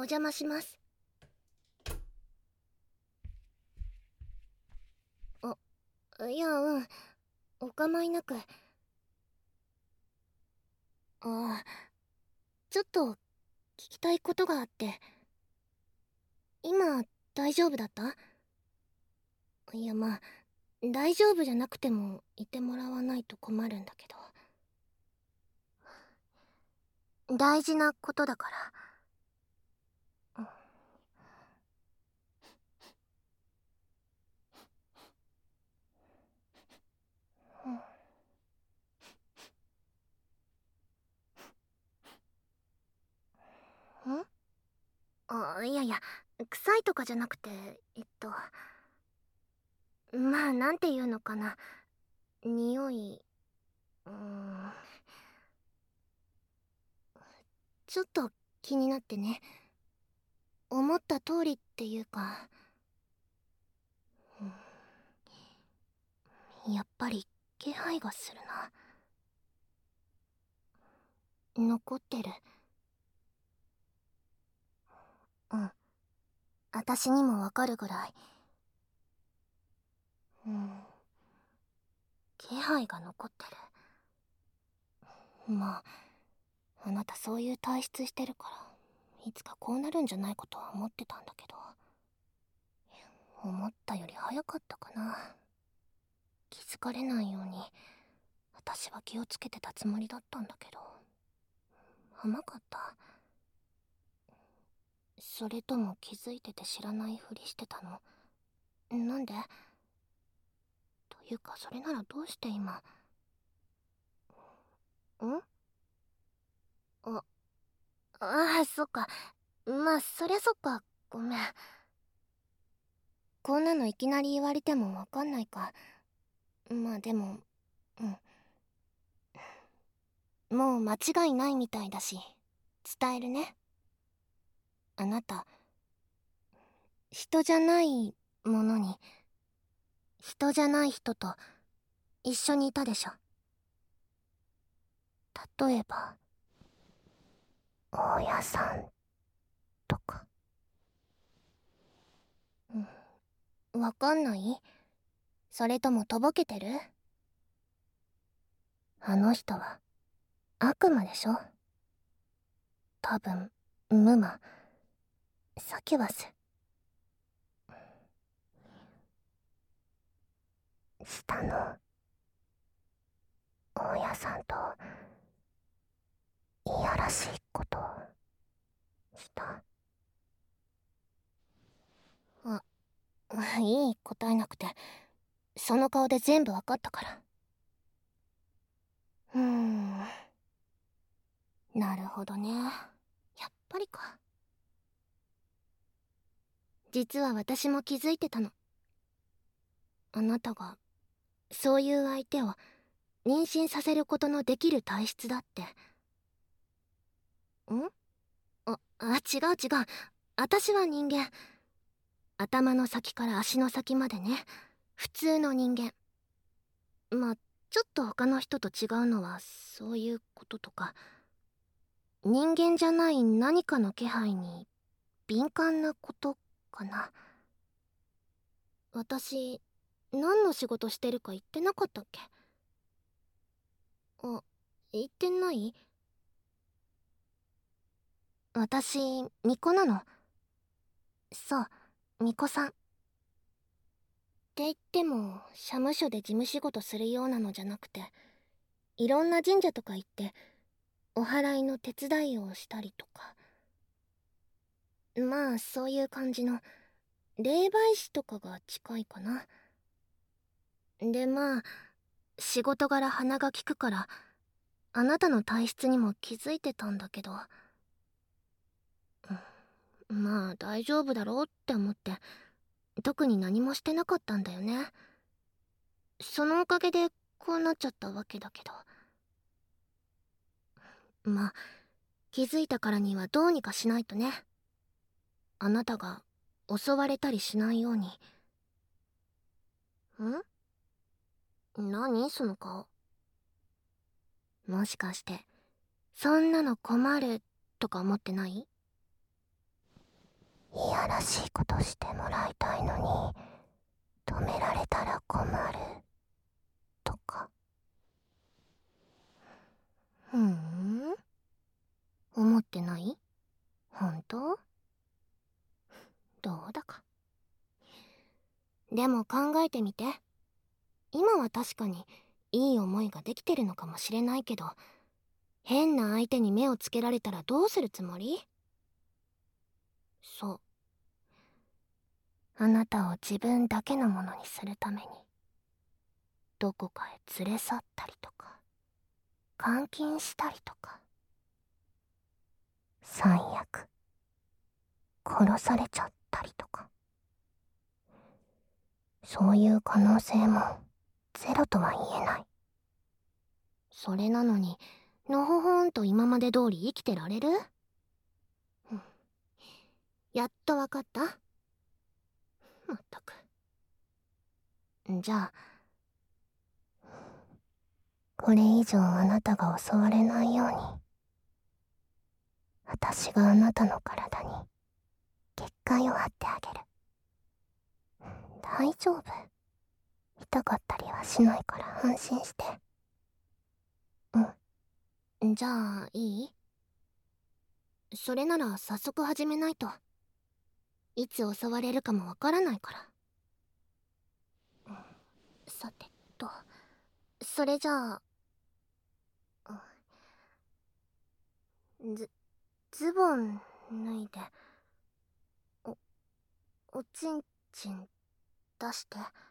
お邪魔します。いや、お構いなく。ちょっと聞きたいことがあって。今、大丈夫だった？いや、まあ、大丈夫じゃなくてもいてもらわないと困るんだけど。大事なことだから。いやいや、臭いとかじゃなくて、まあ、なんていうのかな。匂い、ちょっと気になってね。思った通りっていうか、やっぱり気配がするな。残ってる。うん。私にもわかるぐらい。気配が残ってる。まあ、あなたそういう体質してるから、いつかこうなるんじゃないかとは思ってたんだけど、思ったより早かったかな。気づかれないように、私は気をつけてたつもりだったんだけど、甘かった。それとも気づいてて知らないふりしてたの？なんで？というか、それならどうして今。んあ、そっか。まあ、そりゃそっか。ごめん。こんなのいきなり言われてもわかんないか。まあでも、もう間違いないみたいだし、伝えるね。あなた、人じゃないものに、人じゃない人と一緒にいたでしょ。例えば、大家さんとか。わかんない？それともとぼけてる？あの人は悪魔でしょ。多分、ムマ、サキュバス。下の大家さんといやらしいことをした。いい、答えなくて。その顔で全部わかったから。なるほどね。やっぱりか。実は私も気づいてたの。あなたが、そういう相手を妊娠させることのできる体質だって。違う違う。私は人間。頭の先から足の先までね。普通の人間。まあ、ちょっと他の人と違うのは、そういうこととか、人間じゃない何かの気配に敏感なことかな。私、何の仕事してるか言ってなかったっけ？言ってない？私、巫女なの。そう、巫女さん。って言っても、社務所で事務仕事するようなのじゃなくて、いろんな神社とか行って、お祓いの手伝いをしたりとか。まあ、そういう感じの、霊媒師とかが近いかな。で、まあ、仕事柄鼻が利くから、あなたの体質にも気づいてたんだけど、まあ大丈夫だろうって思って、特に何もしてなかったんだよね。そのおかげでこうなっちゃったわけだけど。まあ、気づいたからにはどうにかしないとね。あなたが襲われたりしないように。何その顔。もしかして、そんなの困るとか思ってない？ いやらしいことしてもらいたいのに止められたら困るとか。思ってない？本当？どうだか。でも考えてみて。今は確かにいい思いができてるのかもしれないけど、変な相手に目をつけられたらどうするつもり？そう。あなたを自分だけのものにするために、どこかへ連れ去ったりとか、監禁したりとか。最悪、殺されちゃったりとか。そういう可能性もゼロとは言えない。それなのに、のほほんと今まで通り生きてられる？やっとわかった？まったく。じゃあ、これ以上あなたが襲われないように、私があなたの体に結界を張ってあげる。大丈夫。痛かったりはしないから安心して。じゃあ、いい？それなら早速始めないと。いつ襲われるかもわからないから。さてと、それじゃあ、ズボン脱いで、おちんちん出して。